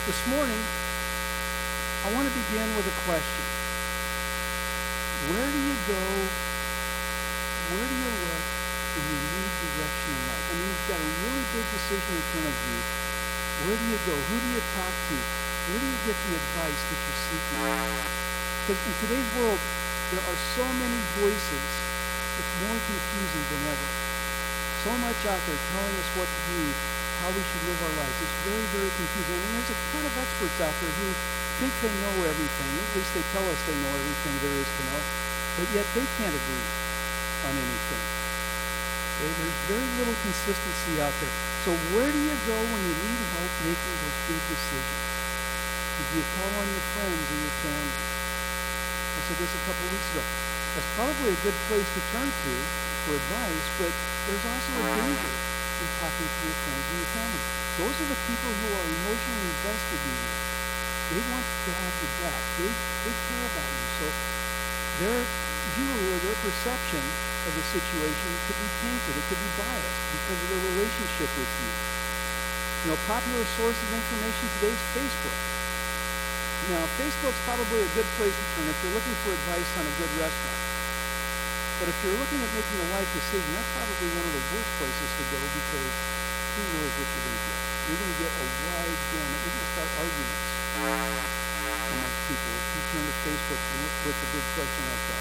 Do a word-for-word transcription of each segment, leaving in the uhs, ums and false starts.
This morning, I want to begin with a question. Where do you go? Where do you look when you need direction in life? I mean, you've got a really big decision in front of you. Where do you go? Who do you talk to? Where do you get the advice that you're seeking? Because in today's world, there are so many voices. It's more confusing than ever. So much out there telling us what to do, how we should live our lives. It's very, very confusing. I mean, there's a ton of experts out there who think they know everything. At least they tell us they know everything there is to know. But yet they can't agree on anything. Okay? There's very little consistency out there. So where do you go when you need help making those big decisions? Do you call on your friends or your family? I said this a couple of weeks ago. That's probably a good place to turn to for advice, but there's also a danger in talking to your friends and your family. Those are the people who are emotionally invested in you. They want to have your back. They they care about you. So their view or their perception of the situation could be tainted. It could be biased because of their relationship with you. You know, popular source of information today is Facebook. Now, Facebook's probably a good place to turn if you're looking for advice on a good restaurant. But if you're looking at making a life decision, that's probably one of the worst places to go because who knows what you're going to get. You're going to get a wide gamut. You're going to start arguments amongst people if you turn to Facebook with a big question like that.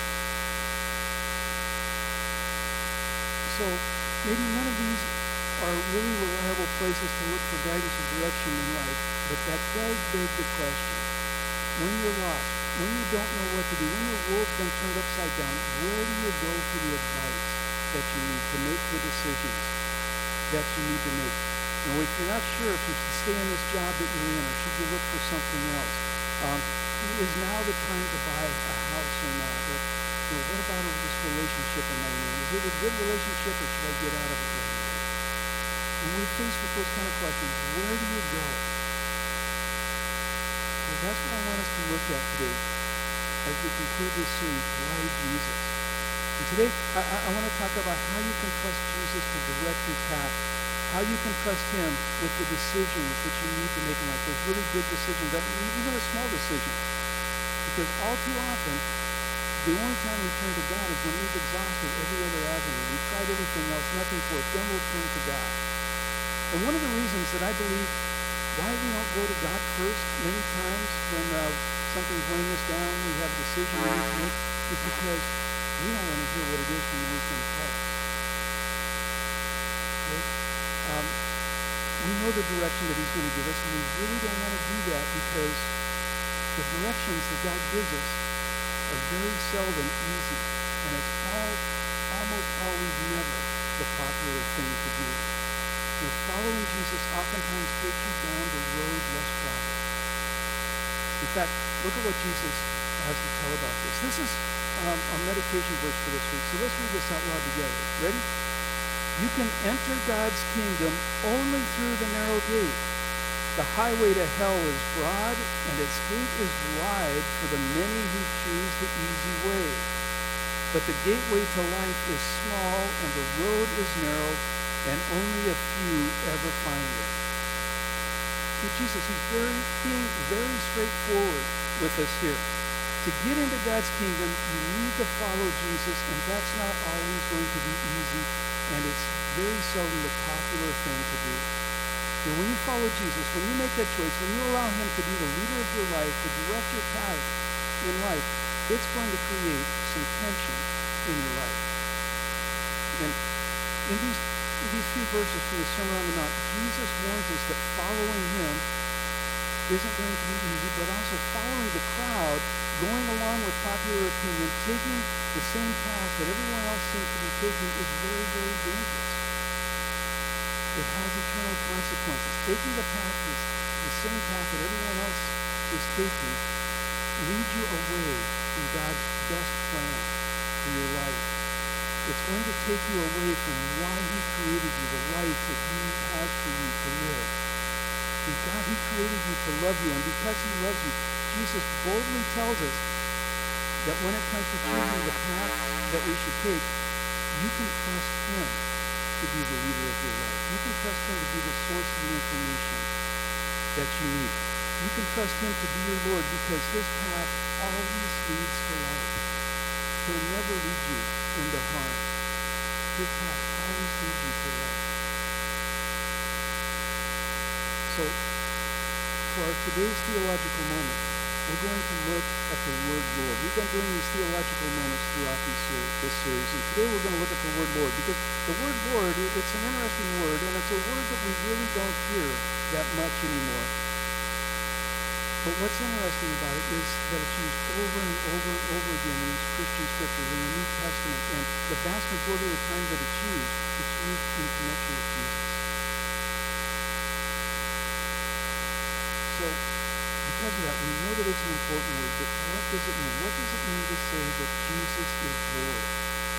So maybe none of these are really reliable places to look for guidance or direction in life, but that does beg the question. When you're lost, when you don't know what to do, when your world's been turned upside down, where do you go for the advice that you need to make the decisions that you need to make? You know, if you're not sure if you should stay in this job that you're in or should you look for something else, um, is now the time to buy a house or not? Or, you know, what about this relationship am I in? Is it a good relationship or should I get out of it right away? When we're faced with those kind of questions, where do you go? Well, that's what I want us to look at today as we conclude this series, Why Jesus? And today, I, I, I want to talk about how you can trust Jesus to direct your path, how you can trust him with the decisions that you need to make in life, those really big decisions, even a small decision. Because all too often, the only time we turn to God is when we've exhausted every other avenue. We've tried everything else, nothing works, then we'll turn to God. And one of the reasons that I believe why we don't go to God first many times when uh, something's weighing us down, we have a decision we need to make, is because we don't want to hear what it is from the He's going to tell us. Okay? Um, we know the direction that he's going to give us, and we really don't want to do that because the directions that God gives us are very seldom easy, and it's all, almost always never the popular thing to do. You know, following Jesus oftentimes takes you down the road less traveled. In fact, look at what Jesus has to tell about this. This is um, our meditation verse for this week. So let's read this out loud together. Ready? You can enter God's kingdom only through the narrow gate. The highway to hell is broad, and its gate is wide for the many who choose the easy way. But the gateway to life is small, and the road is narrow, and only a few ever find it. So Jesus, he's very, being very straightforward with us here. To get into God's kingdom, you need to follow Jesus, and that's not always going to be easy, and it's very seldom the popular thing to do. You know, when you follow Jesus, when you make that choice, when you allow him to be the leader of your life, to direct your path in life, it's going to create some tension in your life. And in these In these few verses from the Sermon on the Mount, Jesus warns us that following him isn't going to be easy, but also following the crowd, going along with popular opinion, taking the same path that everyone else seems to be taking is very, very dangerous. It has eternal consequences. Taking the path, is the same path that everyone else is taking, leads you away from God's best plan for your life. It's going to take you away from why he created you, the life that he has for you to live. And God, he created you to love you, and because he loves you, Jesus boldly tells us that when it comes to choosing the path that we should take, you can trust him to be the leader of your life. You can trust him to be the source of the information that you need. You can trust him to be your Lord because his path always leads to life. He'll never lead you into harm. His path always leads you to life. So, for our today's theological moment, we're going to look at the word Lord. We've been doing these theological moments throughout these ser- this series, and today we're going to look at the word Lord, because the word Lord, it, it's an interesting word, and it's a word that we really don't hear that much anymore. But what's interesting about it is that it's used over and over and over again in these Christian scriptures, in the New Testament, and the vast majority of the time that it's used, it's used in connection with Jesus. So, because of that, we know that it's an important word, but what does it mean? What does it mean to say that Jesus is Lord?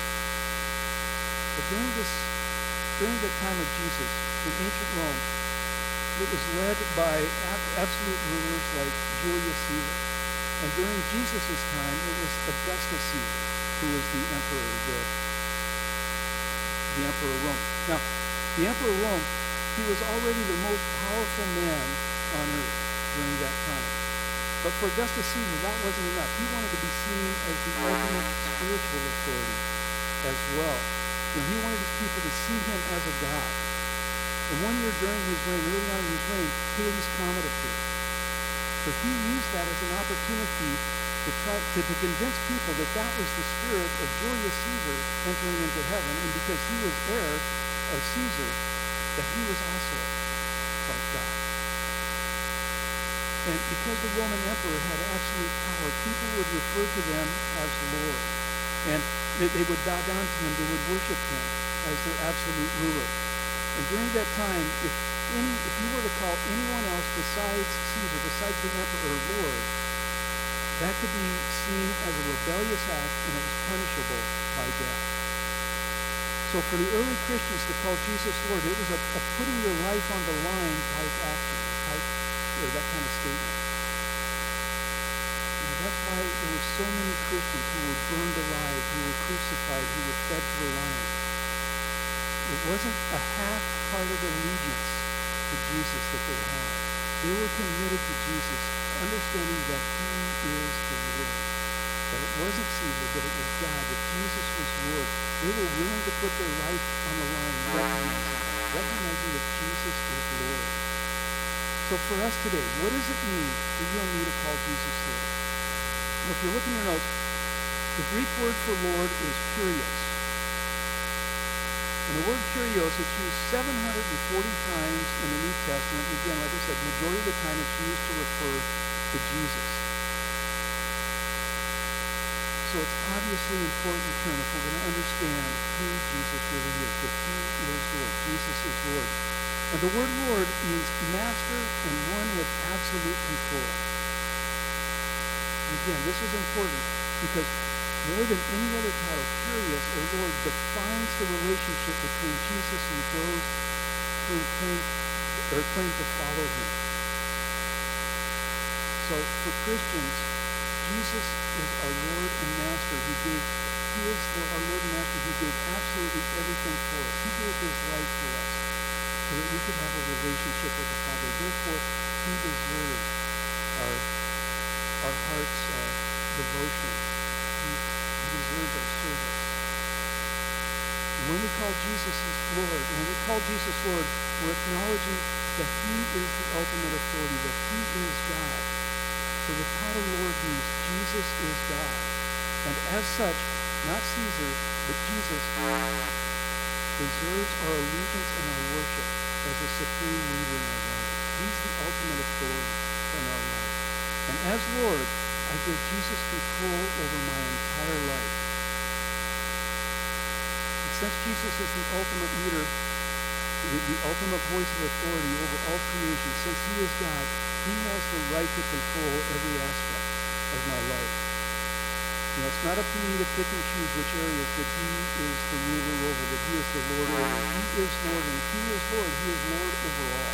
But during this, during the time of Jesus, in ancient Rome, it was led by ab- absolute rulers like Julius Caesar. And during Jesus' time, it was Augustus Caesar, who was the emperor, the, the emperor of Rome. Now, the emperor of Rome, he was already the most powerful man on earth during that time. But for Augustus Caesar, that wasn't enough. He wanted to be seen as the ultimate spiritual authority as well. You know, he wanted his people to see him as a god. And one year during his reign, early on in his reign, Halley's Comet appeared. So he used that as an opportunity to try to, to convince people that that was the spirit of Julius Caesar entering into heaven, and because he was heir of Caesar, that he was also like God. And because the Roman emperor had absolute power, people would refer to them as Lord. And they, they would bow down to him, they would worship him as their absolute ruler. And during that time, if any, if you were to call anyone else besides Caesar, besides the emperor, Lord, that could be seen as a rebellious act, and it was punishable by death. So for the early Christians to call Jesus Lord, it was a, a putting your life on the line type action, type, or that kind of statement. And that's why there were so many Christians who were burned alive, who were crucified, who were fed to the lions. It wasn't a half-hearted allegiance to Jesus that they had. They were committed to Jesus, understanding that he is the Lord. That it wasn't Caesar, that it was God, that Jesus was Lord. They were willing to put their life on the line, recognizing, recognizing that Jesus is Lord. So for us today, what does it mean for you and me to call Jesus Lord? Well, if you look in your notes, the Greek word for Lord is kurios. And the word kurios, it's used seven hundred forty times in the New Testament. And again, like I said, the majority of the time it's used to refer to Jesus. So it's obviously an important term if we're going to understand who Jesus really is, that he is Lord. Jesus is Lord. And the word Lord means master and one with absolute control. And again, this is important because more than any other title, kurios or Lord defines the relationship between Jesus and those who claim or claim to follow him. So for Christians, Jesus is our Lord and Master who gave, he is our Lord and Master who gave absolutely everything for us. He gave his life for us so that we could have a relationship with the Father. Therefore, he deserves our, our heart's uh, devotion. He, he deserves our service. And when we call Jesus Lord, when we call Jesus Lord, we're acknowledging that he is the ultimate authority, that he is God. So the title Lord means Jesus is God. And as such, not Caesar, but Jesus deserves our allegiance and our worship as the supreme leader in our life. He's the ultimate authority in our life. And as Lord, I give Jesus control over my entire life. And since Jesus is the ultimate leader, the, the ultimate voice of authority over all creation, since he is God, he has the right to control every aspect of my life. You know, it's not up to me to pick and choose which areas that he is the ruler over, that he is the Lord over. He is Lord, and if he is Lord, he is Lord over all.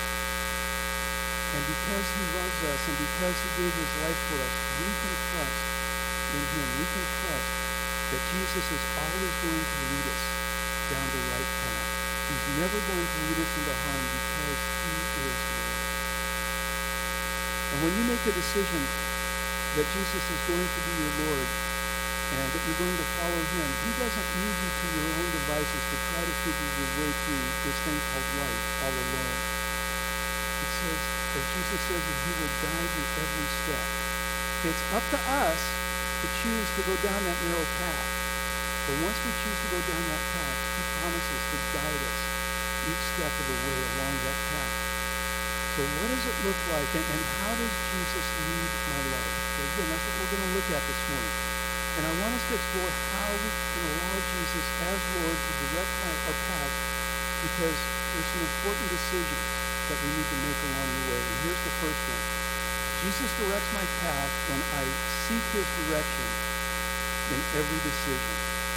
And because he loves us and because he gave his life for us, we can trust in him. We can trust that Jesus is always going to lead us down the right path. He's never going to lead us into harm because he is Lord. And when you make a decision that Jesus is going to be your Lord and that you're going to follow him, he doesn't leave you to your own devices to try to figure your way through this thing called life all alone. It says, as Jesus says, that he will guide your every step. It's up to us to choose to go down that narrow path. But once we choose to go down that path, he promises to guide us each step of the way along that path. So what does it look like, and, and how does Jesus lead my life? So again, that's what we're going to look at this morning. And I want us to explore how we can allow Jesus as Lord to direct my, our paths, because there's some important decisions that we need to make along the way. And here's the first one. Jesus directs my path when I seek his direction in every decision.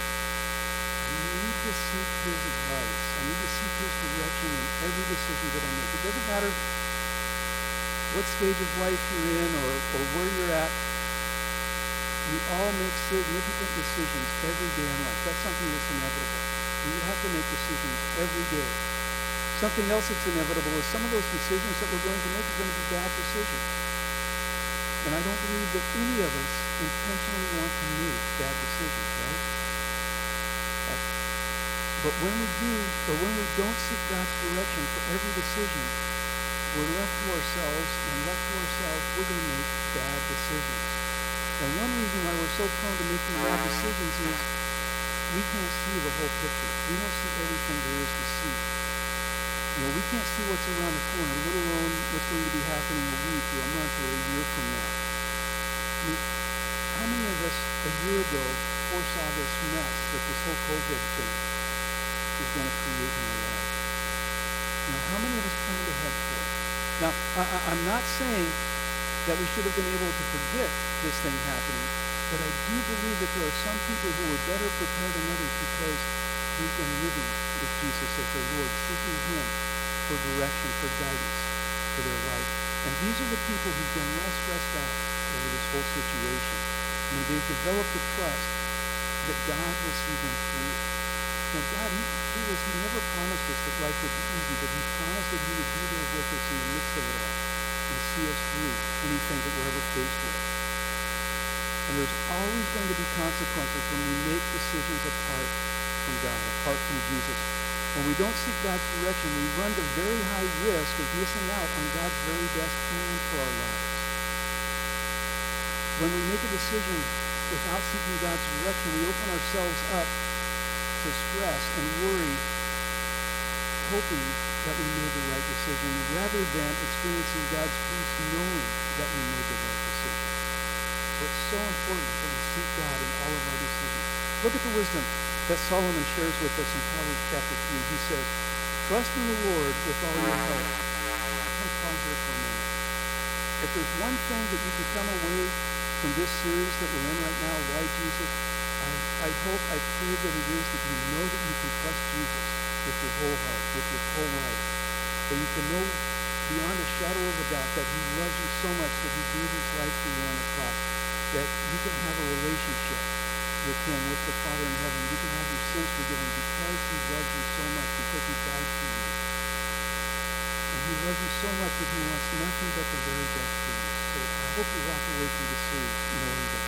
I need to seek his advice. I need to seek his direction in every decision that I make. It doesn't matter what stage of life you're in or, or where you're at. We all make significant decisions every day in life. That's something that's inevitable. We have to make decisions every day. Something else that's inevitable is some of those decisions that we're going to make are going to be bad decisions. And I don't believe that any of us intentionally want to make bad decisions, right? Uh, but when we do, or when we don't seek God's direction for every decision, we're left to ourselves, and left to ourselves, we're going to make bad decisions. And one reason why we're so prone to making bad decisions is we can't see the whole picture. We don't see everything there is to see. You know, we can't see what's around the corner, let alone what's going to be happening a week or a month or a year from now. I mean, how many of us a year ago foresaw this mess that this whole COVID thing is going to create in our lives? You know, how many of us planned ahead for it? Now, I, I, I'm not saying that we should have been able to predict this thing happening, but I do believe that there are some people who were better prepared than others because they've been living with Jesus as their Lord, seeking him for direction, for guidance for their life. And these are the people who've been less stressed out over this whole situation. I mean, they've developed the trust that God will see them through. You know, God, he, he, was, he never promised us that life would be easy, but he promised that he would be there with us in the midst of it all and see us through anything that we're ever faced with. And there's always going to be consequences when we make decisions apart from God, apart from Jesus. When we don't seek God's direction, we run the very high risk of missing out on God's very best plan for our lives. When we make a decision without seeking God's direction, we open ourselves up to stress and worry, hoping that we made the right decision, rather than experiencing God's peace knowing that we made the right decision. So it's so important that we seek God in all of our decisions. Look at the wisdom that Solomon shares with us in Proverbs chapter three. He says, trust in the Lord with all your heart. I'm going to pause there for a moment. If there's one thing that you can come away from this series that we're in right now, Why Jesus, I, I hope, I pray that it is that you know that you can trust Jesus with your whole heart, with your whole life. That you can know beyond a shadow of a doubt that he loves you so much that he gave his life for you on the cross. That you can have a relationship with him, with the Father in heaven. You can have your sins forgiven because he loves you so much, because he died for you. And he loves you so much that he wants nothing but the very best for you. So I hope you walk away from this series knowing that.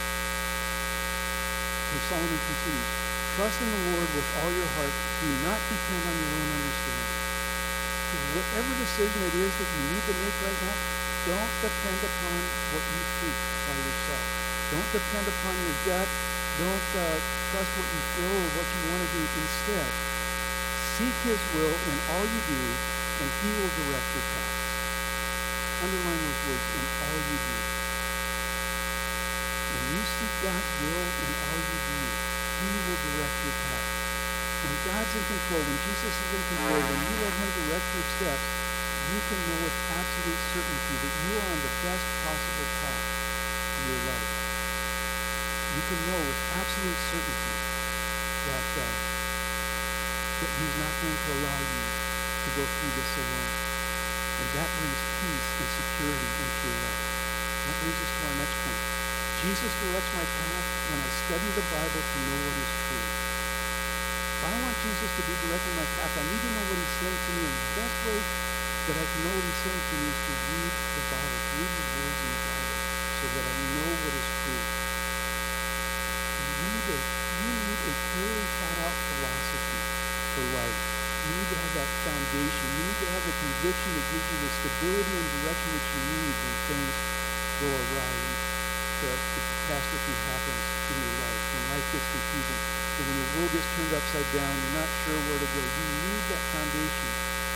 And Solomon continues, trust in the Lord with all your heart. Do not depend on your own understanding. So whatever decision it is that you need to make right now, don't depend upon what you think by yourself. Don't depend upon your gut. Don't uh, trust what you feel or what you want to do. Instead, seek his will in all you do, and he will direct your paths. Underline those words, in all you do. When you seek God's will in all you do, he will direct your path. When God's in control, when Jesus is in control, when you let him direct your steps, you can know with absolute certainty that you are on the best possible path in your life. You can know with absolute certainty that, uh, that he's not going to allow you to go through this alone. And that brings peace and security into your life. That brings us to our next point. Jesus directs my path when I study the Bible to know what is true. If I want Jesus to be directing my path, I need to know what he's saying to me, and the best way that I can know what he's saying to me is to read the Bible, to read that I know what is true. You need a, you need a clearly thought out philosophy for life. You need to have that foundation. You need to have the conviction that gives you the stability and direction that you need when things go awry and the, the catastrophe happens in your life, when life gets confusing, and when your world gets turned upside down, you're not sure where to go. You need that foundation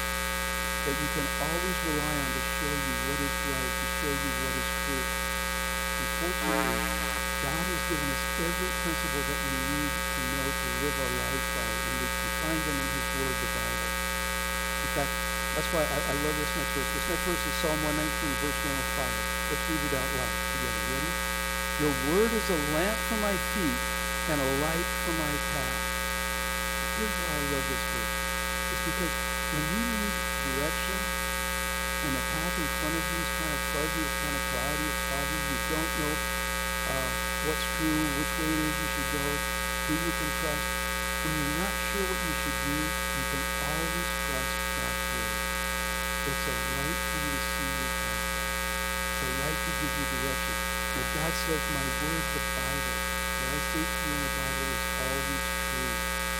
that you can always rely on to show you what is right, to show you what is true. Unfortunately, God has given us every principle that we need to know to live our lives by, and we can find them in His Word, the Bible. In fact, that's why I, I love this next verse. This next verse is Psalm one nineteen, verse one oh five. Let's read it out loud together. Ready? Your word is a lamp for my feet and a light for my path. Here's why I love this verse. It's because when you need direction and the path in front of you is kind of fuzzy, it's kind of cloudy, it's foggy, you don't know uh, what's true, which way it is you should go, who you can trust. When you're not sure what you should do, you can always trust God's word. It's a light for you to see your path. It's a light to give you direction. Now God says, my word, the Bible, what I say to you in the Bible is always true.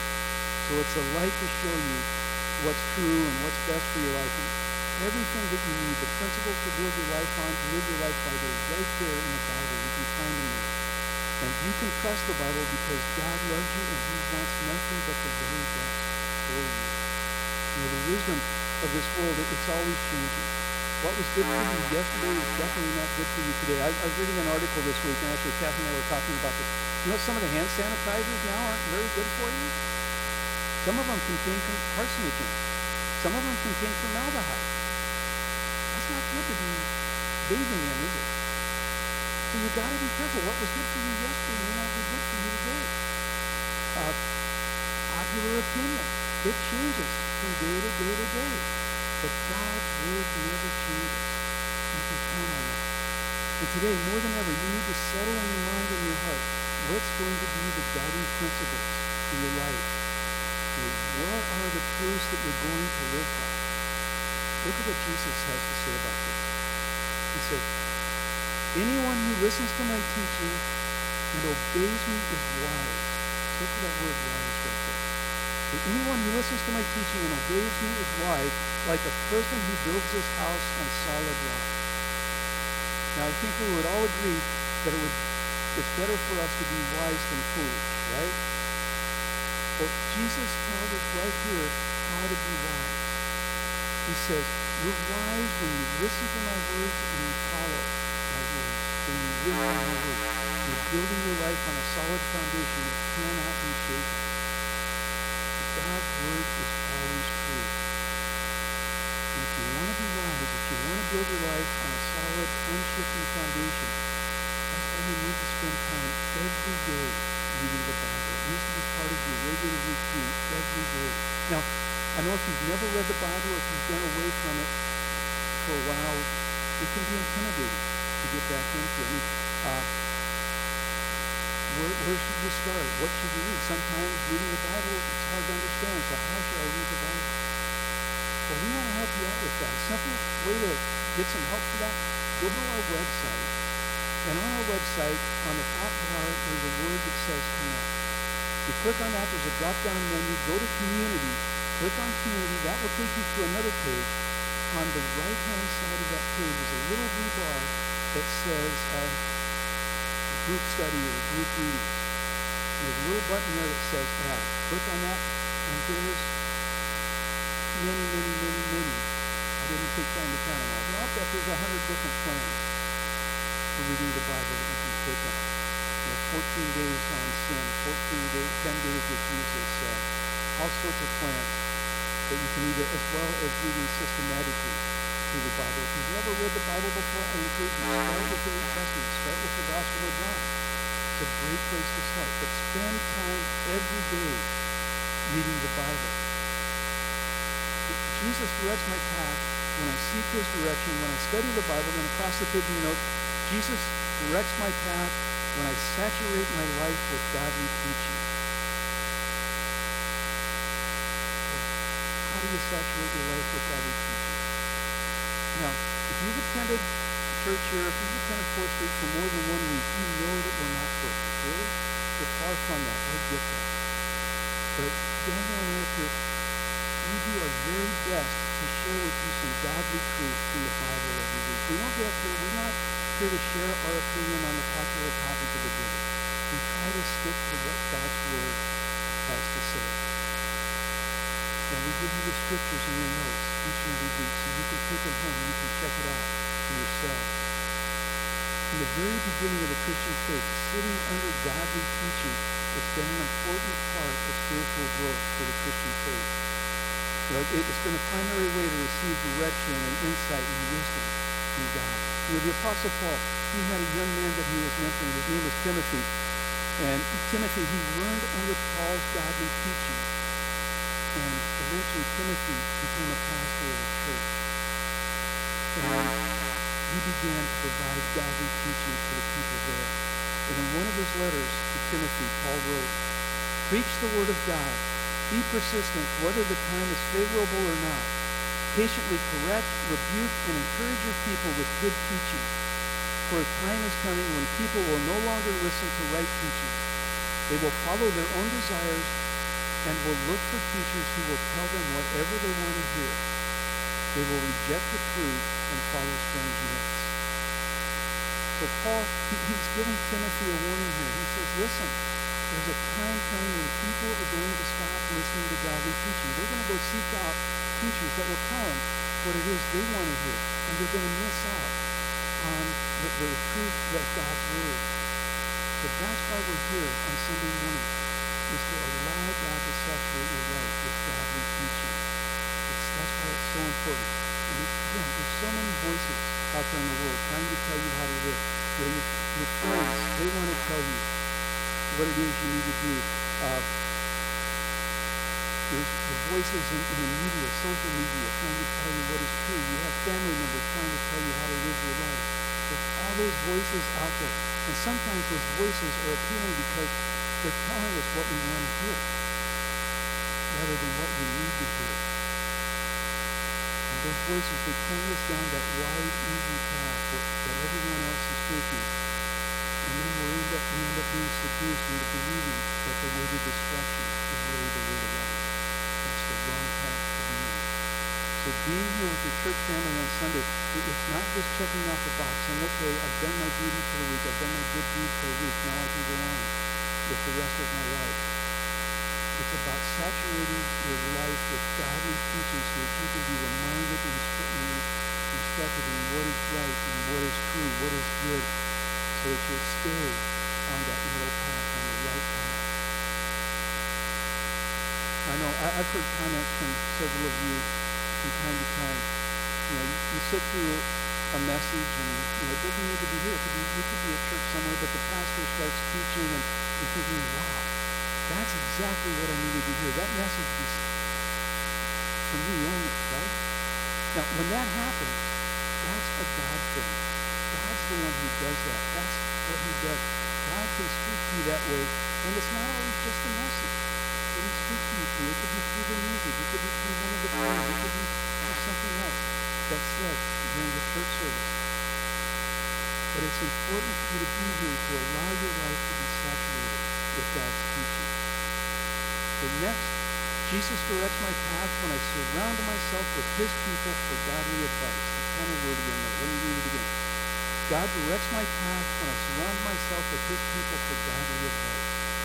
So it's a light to show you what's true and what's best for your life. And everything that you need, the principles to build your life on, to live your life by, they're right there in the Bible. You can find them there. And you can trust the Bible because God loves you and He wants nothing but the very best for you. You know, the wisdom of this world, it, it's always changing. What was good for you yesterday is definitely not good for you today. I, I was reading an article this week, and actually Kathy and I were talking about this. You know, some of the hand sanitizers now aren't very good for you. Some of them contain carcinogens. Some of them contain formaldehyde. That's not good to be bathing in, is it? So you got to be careful. What was good for you yesterday may not be good for you today. Uh, popular opinion, it changes from day to day to day. But God's word never changes. You can count on that. And today, more than ever, you need to settle in your mind and your heart what's going to be the guiding principles in your life. And what are the truths that you're going to live by? Look at what Jesus has to say about this. He says, anyone who listens to my teaching and obeys me is wise. Look at that word wise right there. And anyone who listens to my teaching and obeys me is wise, like a person who builds his house on solid rock. Now, I think we would all agree that it would, it's better for us to be wise than foolish, right? Well, Jesus tells us right here how to be wise. He says, you're wise when you listen to my words and you follow my words. When you live by my words, you're building your life on a solid foundation that cannot be shaken. God's word is always true. And if you want to be wise, if you want to build your life on a solid, unshifting foundation, that's why you need to spend time every day reading the Bible. It needs to be part of your regular routine every day. Now, I know if you've never read the Bible or if you've been away from it for a while, it can be intimidating to get back into. I mean, uh, Where, where should you start? What should you read? Sometimes reading the Bible, it's hard to understand, so how should I read the Bible? Well, we want to help you out with that. A simple way to get some help for that, go to our website. And on our website, on the top bar, there's a word that says Connect. You click on that, there's a drop-down menu. Go to Community. Click on Community. That will take you to another page. On the right-hand side of that page is a little blue bar that says uh, group study or group reading. And there's a little button there that says add. Click on that, and there's many, many, many, many. I didn't take time to count them all, but I'll bet there's a hundred different plans for reading the Bible that you can click on. You know, fourteen days on sin, fourteen days, ten days with Jesus, uh, all sorts of plans that you can read, as well as reading systematically through the Bible. If you've never read the Bible before, I encourage you to start with the New Testament. Start with the Gospel of John. It's a great place to start. But spend time every day reading the Bible. Jesus directs my path when I seek His direction, when I study the Bible. Then across the page in your notes, Jesus directs my path when I saturate my life with godly teaching. How do you saturate your life with godly teaching? Now, if you've attended church here, if you've attended fourth Street for more than one week, you know that we're not perfect, really. We're far from that. I get that. But Daniel and Eric here, we do our very best to share with you some godly truths from the Bible every week. We don't get up here, we're not here to share our opinion on the popular topic of the day. We try to stick to what God's Word has to say. And we give you the scriptures in your notes each and every week so you can take them home and you can check it out for yourself. In the very beginning of the Christian faith, sitting under godly teaching has been an important part of spiritual growth for the Christian faith. You know, it, it's been a primary way to receive direction and insight and wisdom from God. You know, the Apostle Paul, he had a young man that he was mentoring. His name was Timothy. And Timothy, he learned under Paul's godly teaching. And eventually Timothy became a pastor of a church. And he began to provide godly teaching for the people there. And in one of his letters to Timothy, Paul wrote, "Preach the word of God. Be persistent, whether the time is favorable or not. Patiently correct, rebuke, and encourage your people with good teaching. For a time is coming when people will no longer listen to right teaching. They will follow their own desires and will look for teachers who will tell them whatever they want to hear. They will reject the truth and follow strange myths." So Paul, he, he's giving Timothy a warning here. He says, listen, there's a time coming when people are going to stop listening to godly teaching. They're going to go seek out teachers that will tell them what it is they want to hear. And they're going to miss out on the, the truth of God's Word. So that's why we're here on Sunday morning, is to allow God to saturate your life with godly teaching. It's, that's why it's so important. And again, there's so many voices out there in the world trying to tell you how to live. You know, your, your friends, they want to tell you what it is you need to do. Uh, there's the voices in, in the media, social media, trying to tell you what is true. You have family members trying to tell you how to live your life. There's all those voices out there. And sometimes those voices are appealing because they're telling us what we want to hear rather than what we need to hear. And those voices, they carry us down that wide, easy path that, that everyone else is taking. And then we'll end up, we end up being seduced into believing that the way to destruction is really the way to life. That's the wrong path to be on. So being here with your church family on Sunday, it, it's not just checking off a box saying, okay, I've done my duty for the week, I've done my good deed for the week, now I can go on with the rest of my life. It's about saturating your life with godly teaching so that you can be reminded and instructed in what is right and what is true, what is good, so that you'll stay on that middle path, on the right path. I know, I, I've heard comments from several of you from time to time. You know, you, you sit through a message and, you know, it doesn't need to be here. It could be, you could be at church somewhere, but the pastor starts teaching and you're thinking, wow, that's exactly what I needed to hear. That message is for me only, right? Now, when that happens, that's a God thing. God's the one who does that. That's what he does. God can speak to you that way, and it's not always just a message that he speaks to you through. It could be through the music. It could be through one of the prayers. It could be through something else that's said during the church service. But it's important for you to be here to allow your life to be saturated with God's teaching. So next, Jesus directs my path when I surround myself with his people for godly advice. That's kind of wordy in there. Let me read it again. God directs my path when I surround myself with his people for godly advice.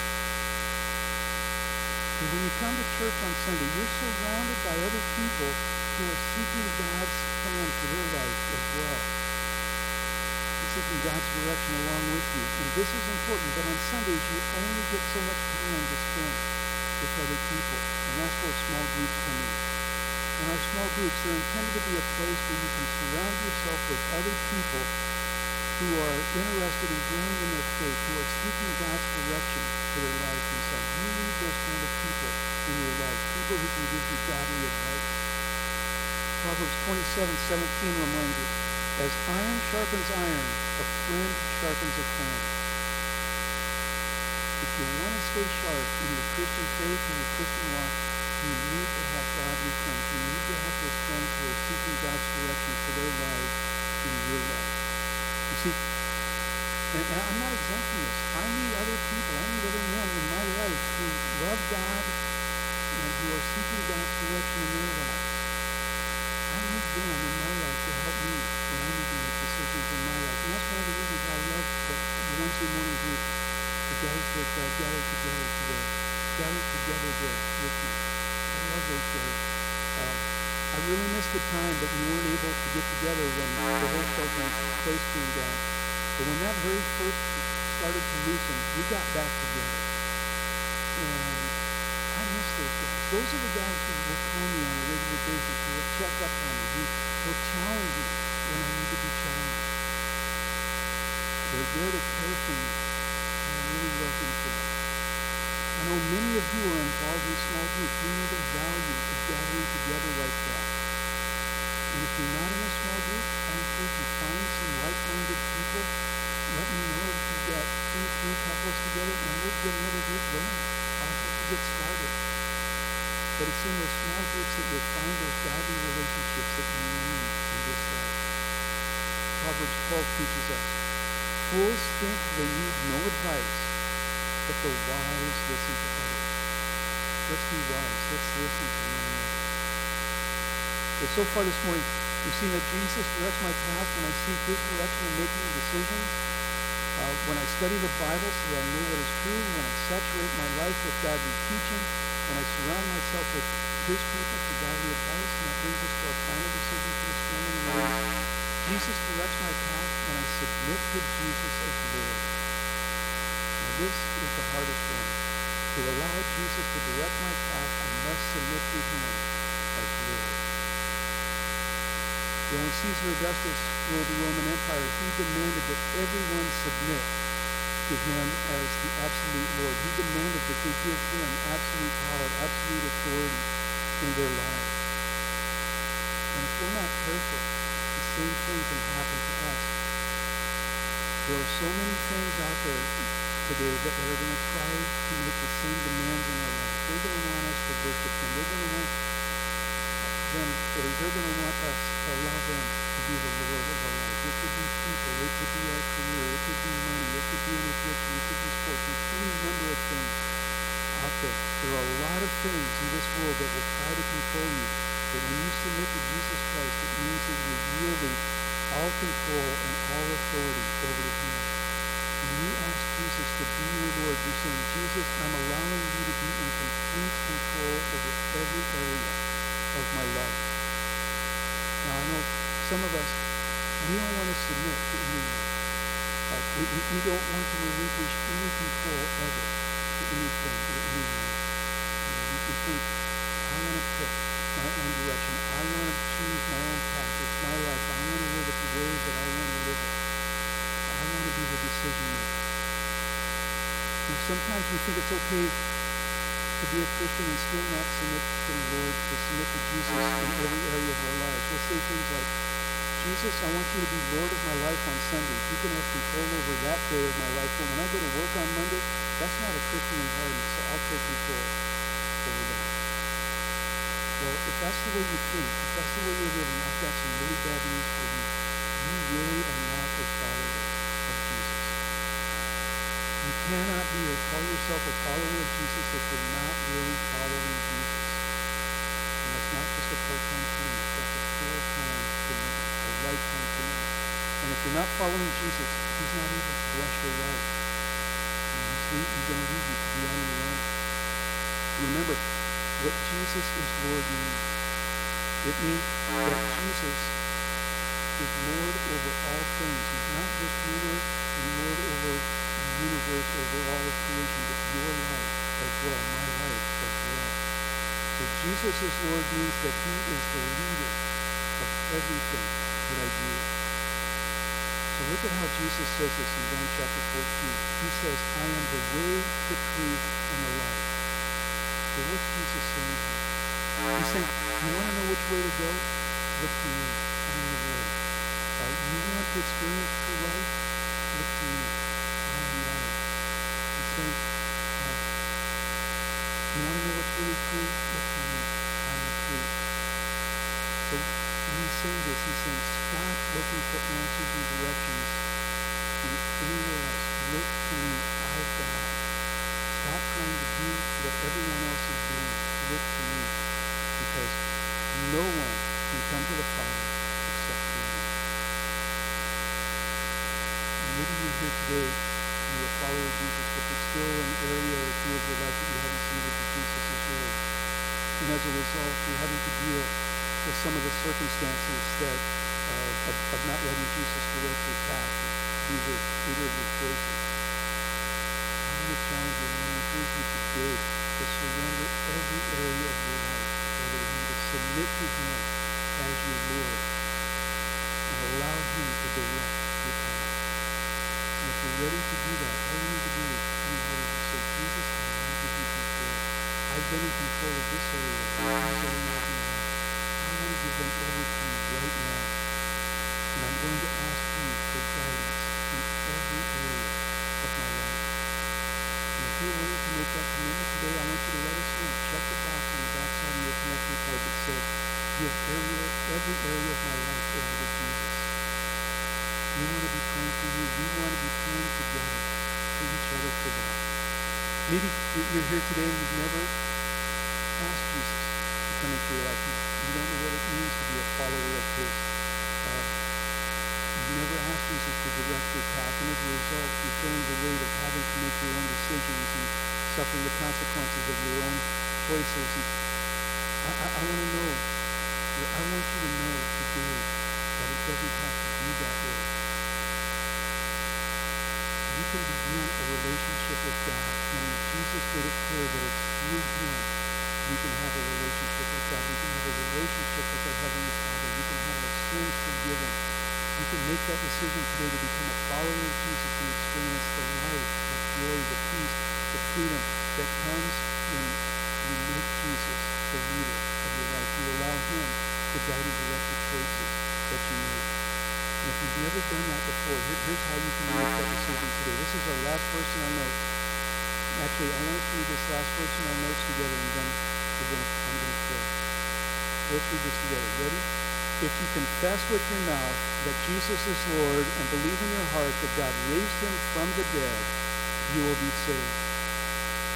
So when you come to church on Sunday, you're surrounded by other people who are seeking God's plan for their life as well. Seeking God's direction along with you. And this is important, but on Sundays you only get so much time to spend with other people. And that's where small groups come in. And our small groups are intended to be a place where you can surround yourself with other people who are interested in growing in their faith, who are seeking God's direction for their lives themselves. You need those kind of people in your life, people who can give you godly advice. Proverbs twenty-seven seventeen reminds us, as iron sharpens iron, a friend sharpens a friend. If you want to stay sharp in your Christian faith and your Christian walk, you need to have godly friends. You need to have those friends who are seeking God's direction for their lives in your life. See, and, and I'm not exempt from this. I need other people, I need other men in my life who love God and who are seeking God's direction in their lives. I need them in my life to help me when I need to make decisions in my life. And that's one of the reasons I love the, the Wednesday morning group, the guys that uh, gather together today, gather together there with me. I love those guys. Uh, I really missed the time that we weren't able to get together when the whole shelter in place came down. But when that very first started to loosen, we got back together. And I miss those guys. Those are the guys who will call me on a regular basis, who will check up on me, who will challenge me when I need to be challenged. They're there to care for me, and I'm really working for them. I know many of you are involved in small groups. You know the value of gathering together like that. And if you're not in a small group, I encourage you, find some like-minded people. Let me know if you've got two, three couples together, and we'll get another group going. I'll help you get started. But it's in those small groups that you'll find those godly relationships that you need in this life. Proverbs twelve teaches us, fools think they need no advice, but the wise listen to others. Let's be wise. Let's listen to one another. Okay, so far this morning, we've seen that Jesus directs my path when I seek his direction in making decisions. Uh, when I study the Bible so that I know what is true, when I saturate my life with godly teaching, when I surround myself with his people for godly advice. And that brings us to our final decision for this morning. And that is, Jesus directs my path when I submit to Jesus as Lord. Now this is the hardest one. To allow Jesus to direct my path, I must submit to him as Lord. You know, when Caesar Augustus ruled the Roman Empire, he demanded that everyone submit to him as the absolute Lord. He demanded that they give him absolute power, absolute authority in their lives. And if we're not careful, the same thing can happen to us. There are so many things out there today that are going to try to make the same demands in our lives. They're going to want us to worship them. They're going to want them, or they're going to want us to allow them to be the Lord of our lives. It could be people, it could be our career, it could be money, it could be an addiction, it could be sports. There's any number of things out there. There are a lot of things in this world that will try to control you. But when you submit to Jesus Christ, it means that you're yielding all control and all authority over to him. When you ask Jesus to be your Lord, you're saying, Jesus, I'm allowing you to be in complete control over every area of my life. Now, I know some of us, we don't want to submit to anyone. Uh, we, we, we don't want to relinquish any control ever to anything or anyone. You know, we can think, I want to pick my own direction. I want to choose my own path. It's my life. I want to live it the way that I want to live it. I want to be the decision maker. Now, sometimes we think it's okay to be a Christian and still not submit to the Lord, to submit to Jesus in every area of our lives. We'll say things like, Jesus, I want you to be Lord of my life on Sundays. You can have control over that day of my life, but when I go to work on Monday, that's not a Christian environment, so I'll take control over that. Well, if that's the way you think, if that's the way you're living, I've got some really bad news for you. You really are not a follower of Jesus. You cannot be or call yourself a follower of Jesus if you're not really following Jesus. And that's not just a part-time commitment. That's a full-time commitment, a lifetime commitment. And if you're not following Jesus, he's not able to bless your life. And he's, he's going to leave you to be on your own. Remember, what Jesus is Lord means. It means that Jesus is Lord over all things. He's not just ruler and Lord over the universe, over all of creation, but your life as well, my life as well. So Jesus is Lord means that he is the leader of everything that I do. So look at how Jesus says this in John chapter fourteen. He says, I am the way, the truth, and the life. So what's Jesus saying here? He's saying, you want to know which way to go? Look to me. I'm the way. Uh, you want to experience true life? Look to me. I am life. He's saying, uh, you want to know what's really true? Look to me. I'm the truth. So when he's saying this, he's saying, stop looking for answers and directions everyone else is doing, look to me, because no one can come to the Father except through me. And maybe you're here today and you're a follower of Jesus, but there's still an area or two of your life that you haven't submitted to Jesus as Lord. And as a result, you're having to deal with some of the circumstances that uh, of, of not letting Jesus direct your path. These are either of your choices. I want to challenge you and I want to encourage you today to surrender every area of your life over to Him, to submit to Him as your Lord, and allow Him to direct your path. And if you're ready to do that, all you need to do is come forward and say, Jesus, I want to give you control. I've been in control of this area, of these areas of my life. I want to give them over to you right now. And I'm going to ask you for guidance in every area of my life. And if you're willing to make that commitment today, I want you to let us know. Check the box on the back side of your connection card that says, give area, every area of my life over to Jesus. We want to be praying for you. We want to be praying together for each other for that. Maybe you're here today and you've never asked Jesus to come into your life. You, you don't know what it means to be a follower of His. Uh, you've never asked Jesus to direct your path, and as a result, you're feeling the weight of having to make your own decisions and suffering the consequences of your own choices. And I, I, I want to know, I want you to know today that it doesn't have to be that way. You can begin a relationship with God, and Jesus made it clear that it's through Him we can have a relationship with God. We can have a relationship with our Heavenly Father. We can have our sins forgiven. You can make that decision today to become a follower of Jesus and experience the life, the joy, the peace, the freedom that comes when you make Jesus the leader of your life. You allow Him to guide and direct the choices that you make. And if you've never done that before, here, here's how you can make that decision today. This is our last verse in our notes. Actually, I want us to read this last verse in our notes together, and then we're gonna, I'm going to pray. So let's read this together. Ready? If you confess with your mouth that Jesus is Lord and believe in your heart that God raised Him from the dead, you will be saved.